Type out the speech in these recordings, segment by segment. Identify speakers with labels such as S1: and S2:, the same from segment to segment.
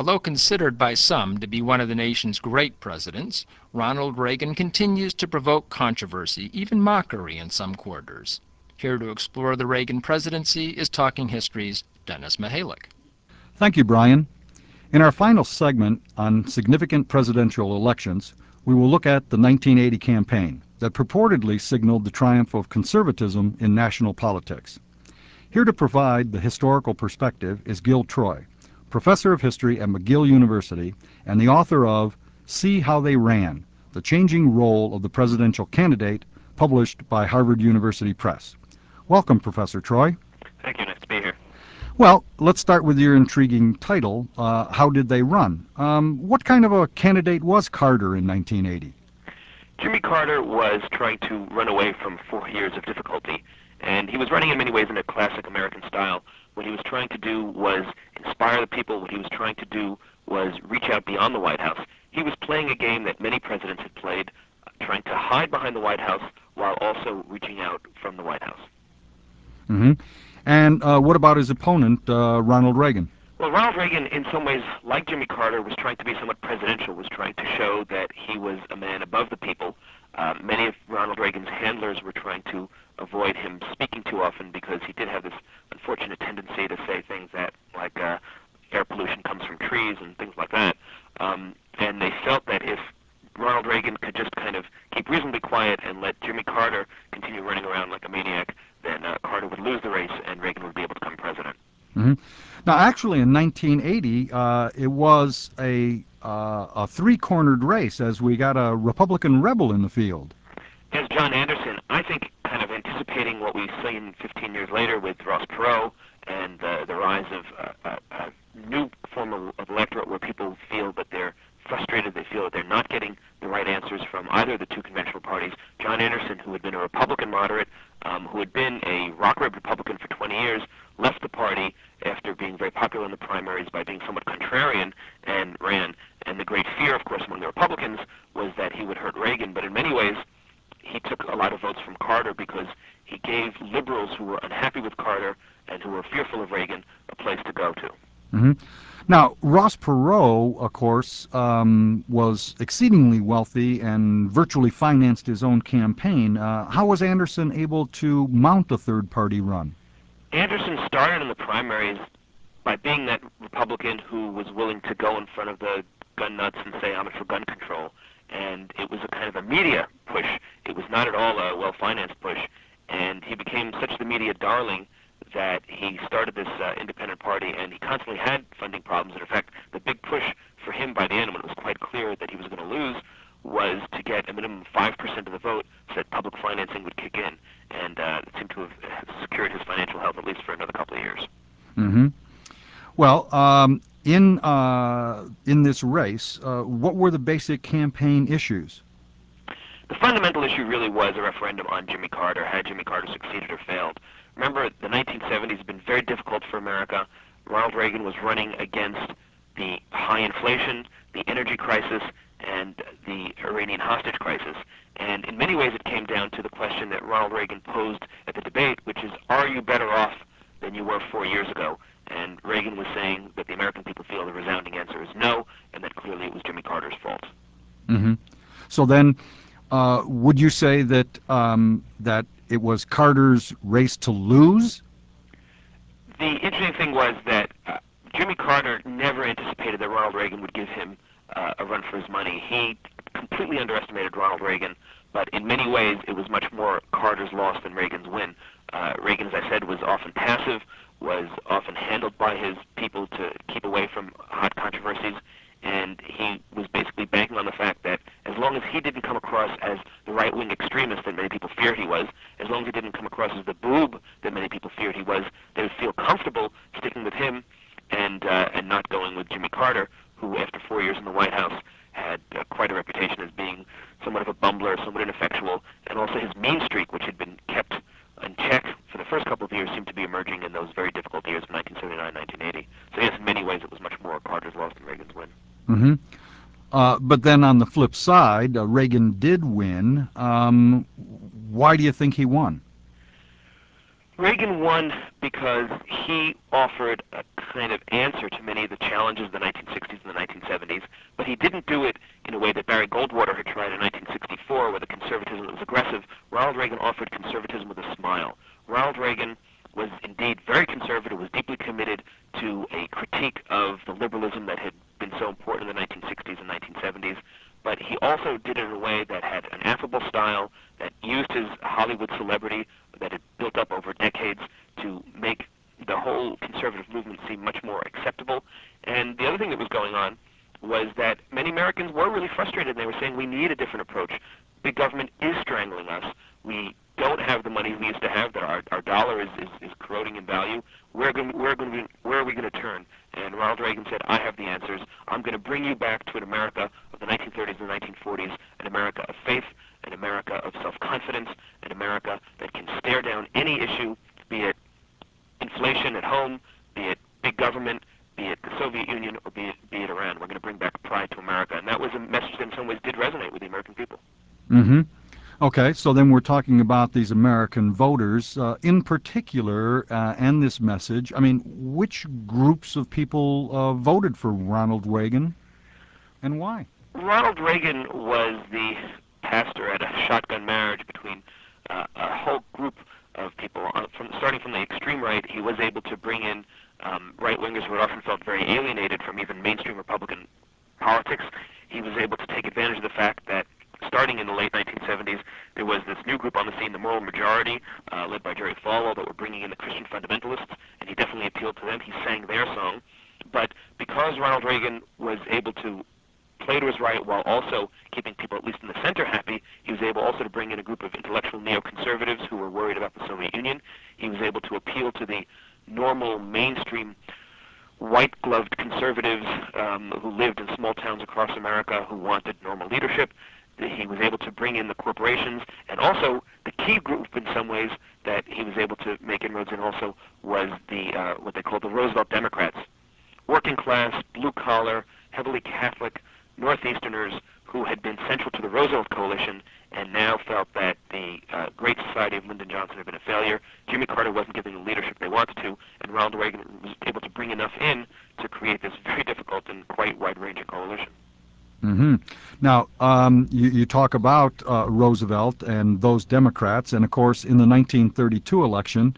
S1: Although considered by some to be one of the nation's great presidents, Ronald Reagan continues to provoke controversy, even mockery in some quarters. Here to explore the Reagan presidency is Talking History's Dennis Mihalik.
S2: Thank you, Brian. In our final segment on significant presidential elections, we will look at the 1980 campaign that purportedly signaled the triumph of conservatism in national politics. Here to provide the historical perspective is Gil Troy, professor of history at McGill University and the author of See How They Ran, The Changing Role of the Presidential Candidate, published by Harvard University Press. Welcome, Professor Troy.
S3: Thank you. Nice to be here.
S2: Well, let's start with your intriguing title, How Did They Run? What kind of a candidate was Carter in 1980?
S3: Jimmy Carter was trying to run away from 4 years of difficulty, and he was running in many ways in a classic American style. What he was trying to do was inspire the people. What he was trying to do was reach out beyond the White House. He was playing a game that many presidents had played, trying to hide behind the White House while also reaching out from the White House.
S2: Mm-hmm. And what about his opponent, Ronald Reagan?
S3: Well, Ronald Reagan, in some ways, like Jimmy Carter, was trying to be somewhat presidential, was trying to show that he was a man above the people. Many of Ronald Reagan's handlers were trying to avoid him speaking too often because he did have this unfortunate tendency to say things that, like air pollution comes from trees and things like that. And they felt that if Ronald Reagan could just kind of keep reasonably quiet and let Jimmy Carter continue running around like a maniac, then Carter would lose the race and Reagan would be able to become president.
S2: Mm-hmm. Now, actually, in 1980, it was a three-cornered race as we got a Republican rebel in the field.
S3: Yes, John Anderson, I think, kind of anticipating what we've seen 15 years later with Ross Perot and the rise of a new form of electorate where people feel that they're frustrated, they feel that they're not getting the right answers from either of the two conventional parties. John Anderson, who had been a Republican moderate, who had been a rock-ribbed Republican for 20 years, left the party after being very popular in the primaries by being somewhat contrarian and ran. And the great fear, of course, among the Republicans was that he would hurt Reagan, but in many ways he took a lot of votes from Carter because he gave liberals who were unhappy with Carter and who were fearful of Reagan a place to go to.
S2: Mm-hmm. Now, Ross Perot, of course, was exceedingly wealthy and virtually financed his own campaign. How was Anderson able to mount a third-party run?
S3: Anderson started in the primaries by being that Republican who was willing to go in front of the gun nuts and say, I'm for gun control. And it was a kind of a media push. It was not at all a well-financed push. And he became such the media darling that he started this independent party, and he constantly had funding problems. And in fact, the big push for him by the end, when it was quite clear that he was going to lose, was to get a minimum of 5% of the vote so that public financing would kick in. And it seemed to have secured his financial health at least for another couple of years.
S2: Mm-hmm. Well, in this race, what were the basic campaign issues?
S3: The fundamental issue really was a referendum on Jimmy Carter. Had Jimmy Carter succeeded or failed? Remember, the 1970s have been very difficult for America. Ronald Reagan was running against the high inflation, the energy crisis, and the Iranian hostage crisis. And in many ways it came down to the question that Ronald Reagan posed at the debate, which is, are you better off than you were 4 years ago? And Reagan was saying that the American people feel the resounding answer is no, and that clearly it was Jimmy Carter's fault.
S2: Mm-hmm. So then, would you say that that it was Carter's race to lose?
S3: The interesting thing was that Jimmy Carter never anticipated that Ronald Reagan would give him a run for his money. He completely underestimated Ronald Reagan, but in many ways it was much more Carter's loss than Reagan's win. Reagan, as I said, was often passive, was often handled by his people to keep away from hot controversies, and he was basically banking on the fact that as long as he didn't come across as the right-wing extremist that many people feared he was, as long as he didn't come across as the boob that many people feared he was, they would feel comfortable sticking with him and not going with Jimmy Carter, who after 4 years in the White House had quite a reputation as being somewhat of a bumbler, somewhat ineffectual, and also his mean streak, which had been kept in check for the first couple of years, seemed to be emerging in those very difficult years of 1979, 1980. So yes, in many ways it was much more Carter's loss than Reagan's win.
S2: Mm-hmm. But then on the flip side, Reagan did win. Why do you think he won?
S3: Reagan won because he offered a kind of answer to many of the challenges of the 1960s and the 1970s, but he didn't do it in a way that Barry Goldwater had tried in 1964 with a conservatism that was aggressive. Ronald Reagan offered conservatism with a smile. Ronald Reagan was indeed very conservative, was deeply committed to a critique of the liberalism that had been so important in the 1960s and 1970s, but he also did it in a way that had an affable style, that used his Hollywood celebrity that had built up over decades to make the whole conservative movement seem much more acceptable. And the other thing that was going on was that many Americans were really frustrated. They were saying, we need a different approach. Big government is strangling us. We don't have the money we used to have. That our dollar is corroding in value. Where are we going to turn? And Ronald Reagan said, I have the answers. I'm going to bring you back to an America of the 1930s and 1940s, an America of faith, an America of self-confidence, an America that can stare down any issue, be it inflation at home, be it big government, be it the Soviet Union, or be it Iran. We're going to bring back pride to America. And that was a message that in some ways did resonate with the American people.
S2: Mm-hmm. Okay, so then we're talking about these American voters in particular, and this message. I mean, which groups of people voted for Ronald Reagan, and why?
S3: Ronald Reagan was the pastor at a shotgun marriage between a whole group of people. Starting from the extreme right, he was able to bring in right-wingers who had often felt very alienated from even mainstream Republican politics. He was able to take advantage of the fact that starting in the late 1970s, there was this new group on the scene, the Moral Majority, led by Jerry Falwell, that were bringing in the Christian fundamentalists, and he definitely appealed to them. He sang their song. But because Ronald Reagan was able to play to his right while also keeping people, at least in the center, happy, he was able also to bring in a group of intellectual neoconservatives who were worried about the Soviet Union. He was able to appeal to the normal mainstream white-gloved conservatives who lived in small towns across America who wanted normal leadership. He was able to bring in the corporations, and also the key group in some ways that he was able to make inroads in also was the what they called the Roosevelt Democrats, working class, blue collar, heavily Catholic Northeasterners who had been central to the Roosevelt coalition and now felt that the Great Society of Lyndon Johnson had been a failure. Jimmy Carter wasn't giving the leadership they wanted to, and Ronald Reagan was able to bring enough in to create this very difficult and quite wide-ranging coalition.
S2: Mm-hmm. Now, you talk about Roosevelt and those Democrats, and of course, in the 1932 election,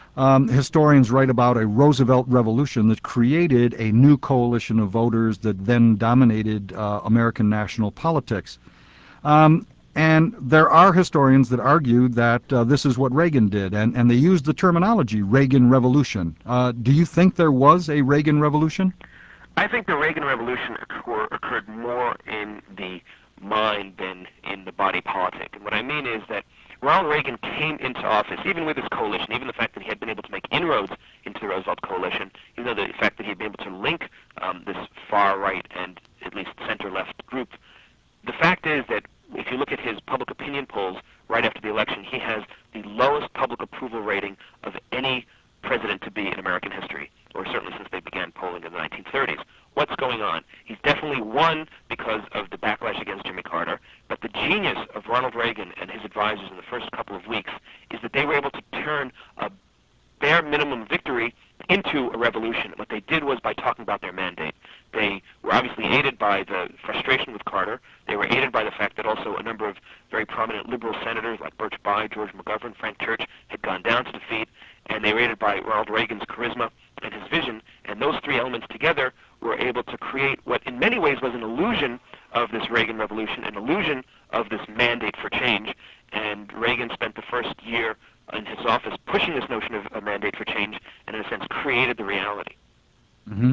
S2: historians write about a Roosevelt revolution that created a new coalition of voters that then dominated American national politics. And there are historians that argue that this is what Reagan did, and they use the terminology Reagan Revolution. Do you think there was a Reagan Revolution?
S3: I think the Reagan Revolution occurred more in the mind than in the body politic. And what I mean is that Ronald Reagan came into office, even with his coalition, even the fact that he had been able to make inroads into the Roosevelt coalition, even though the fact that he had been able to link this far-right and at least center-left group. The fact is that if you look at his public opinion polls right after the election, he has the lowest public approval rating of any president to be in American history, or certainly since they began polling in the 1930s. What's going on? He's definitely won because of the backlash against Jimmy Carter, but the genius of Ronald Reagan and his advisors in the first couple of weeks is that they were able to turn a bare minimum victory into a revolution. What they did was by talking about their mandate. They were obviously aided by the frustration with Carter. They were aided by the fact that also a number of very prominent liberal senators like Birch Bayh, George McGovern, Frank Church had gone down to defeat, and they were aided by Ronald Reagan's charisma and his vision, and those three elements together were able to create what in many ways was an illusion of this Reagan revolution, an illusion of this mandate for change, and Reagan spent the first year in his office pushing this notion of a mandate for change, and in a sense created the reality.
S2: Mm-hmm.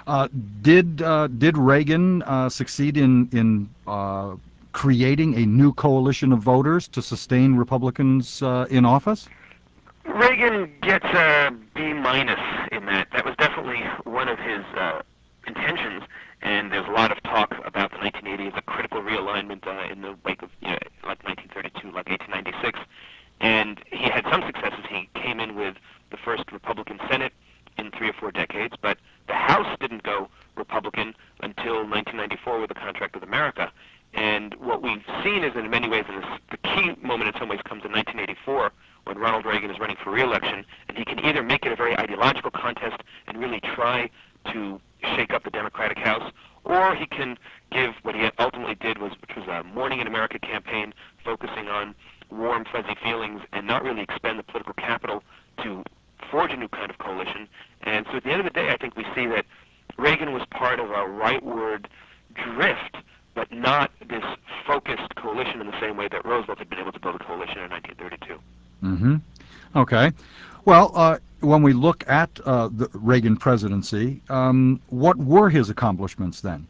S2: Did Reagan succeed in creating a new coalition of voters to sustain Republicans in office?
S3: Reagan gets a B minus in that. That was definitely one of his intentions, and there's a lot of talk about the 1980s, a critical realignment in the wake of, like 1932, like 1896. And he had some successes. He came in with the first Republican Senate in 3 or 4 decades, but the House didn't go Republican until 1994 with the Contract with America. And what we've seen is, in many ways, the key moment in some ways comes in 1984 when Ronald Reagan is running for re-election, and he can either make it a very ideological contest and really try to shake up the Democratic House, or he can give what he ultimately did, which was a Morning in America campaign focusing on warm, fuzzy feelings and not really expend the political capital to forge a new kind of coalition. And so at the end of the day, I think we see that Reagan was part of a rightward drift, but not this focused coalition in the same way that Roosevelt had been able to build a coalition in 1932.
S2: Mm-hmm. Okay. Well, when we look at the Reagan presidency, what were his accomplishments then?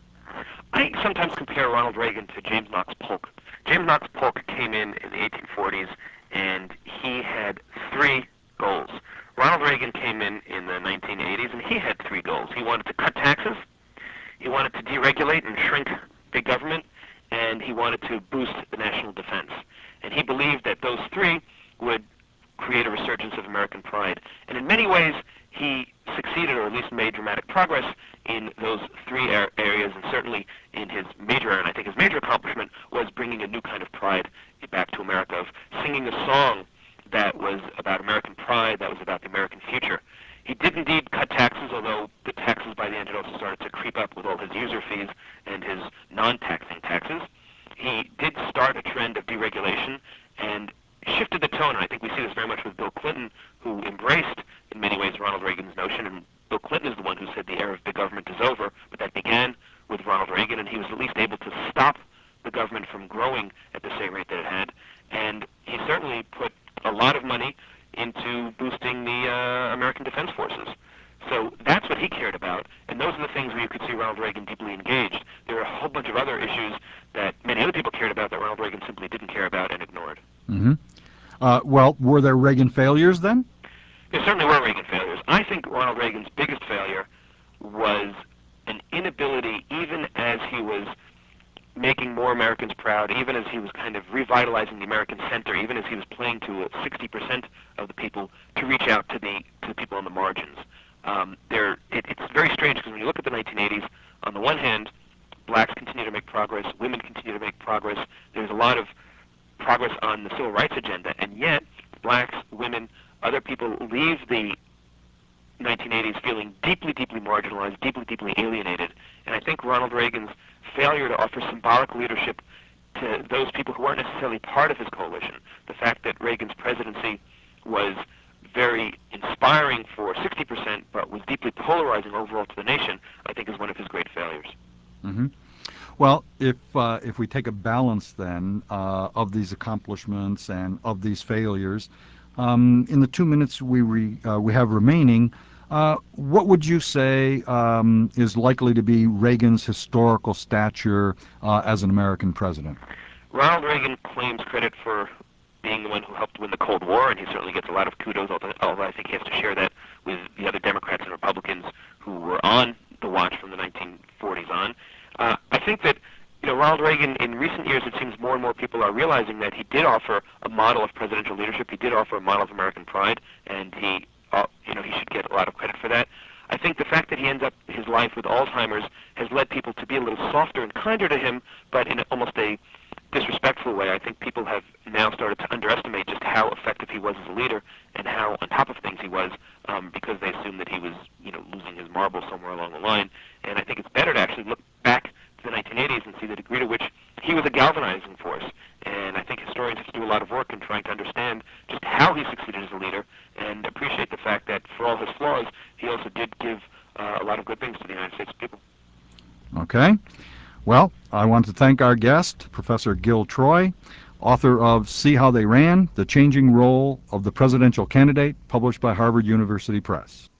S3: I sometimes compare Ronald Reagan to James Knox Polk. James Knox Polk came in the 1840s, and he had three goals. Ronald Reagan came in the 1980s, and he had three goals. He wanted to cut taxes, he wanted to deregulate and shrink big government, and he wanted to boost the national defense. And he believed that those three would create a resurgence of American pride. And in many ways, he succeeded, or at least made dramatic progress in those three areas, and certainly in his major area. And I think his major accomplishment was bringing a new kind of pride back to America, of singing a song that was about American pride, that was about the American future. He did indeed cut taxes, although the taxes by the end had also started to creep up with all his user fees and his non-taxing taxes. He did start a trend of deregulation and shifted the tone, and I think we see this very much with Bill Clinton, who embraced, in many ways, Ronald Reagan's notion, and Bill Clinton is the one who said the era of big government is over, but that began with Ronald Reagan, and he was at least able to stop the government from growing at the same rate that it had, and he certainly put a lot of money into boosting the American Defense Forces. So that's what he cared about, and those are the things where you could see Ronald Reagan deeply engaged. There are a whole bunch of other issues that many other people cared about that Ronald Reagan simply didn't care about and ignored.
S2: Mm-hmm. Well, were there Reagan failures then?
S3: There certainly were Reagan failures. I think Ronald Reagan's biggest failure was an inability, even as he was making more Americans proud, even as he was kind of revitalizing the American center, even as he was playing to 60% of the people, to reach out to the people on the margins. It's very strange, because when you look at the 1980s, on the one hand, blacks continue to make progress, women continue to make progress, there's a lot of progress on the civil rights agenda, and yet blacks, women, other people leave the 1980s feeling deeply, deeply marginalized, deeply, deeply alienated. And I think Ronald Reagan's failure to offer symbolic leadership to those people who weren't necessarily part of his coalition, the fact that Reagan's presidency was very inspiring for 60%, but was deeply polarizing overall to the nation, I think is one of his great failures.
S2: Mm-hmm. Well, if we take a balance then of these accomplishments and of these failures, in the 2 minutes we have remaining, what would you say is likely to be Reagan's historical stature as an American president?
S3: Ronald Reagan claims credit for being the one who helped win the Cold War, and he certainly gets a lot of kudos, although I think he has to share that with the other Democrats and Republicans who were on the watch from the 1940s on. I think that Ronald Reagan, in recent years, it seems more and more people are realizing that he did offer a model of presidential leadership. He did offer a model of American pride, and he should get a lot of credit for that. I think the fact that he ends up his life with Alzheimer's has led people to be a little softer and kinder to him, but in almost a disrespectful way. I think people have now started to underestimate just how effective he was as a leader and how on top of things he was, because they assumed that he was, losing his marbles somewhere along the line. And I think it's better to actually look back to the 1980s and see the degree to which he was a galvanizing force. And I think historians have to do a lot of work in trying to understand just how he succeeded as a leader and appreciate the fact that for all his flaws, he also did give a lot of good things to the United States people.
S2: Okay. Well, I want to thank our guest, Professor Gil Troy, author of See How They Ran, The Changing Role of the Presidential Candidate, published by Harvard University Press.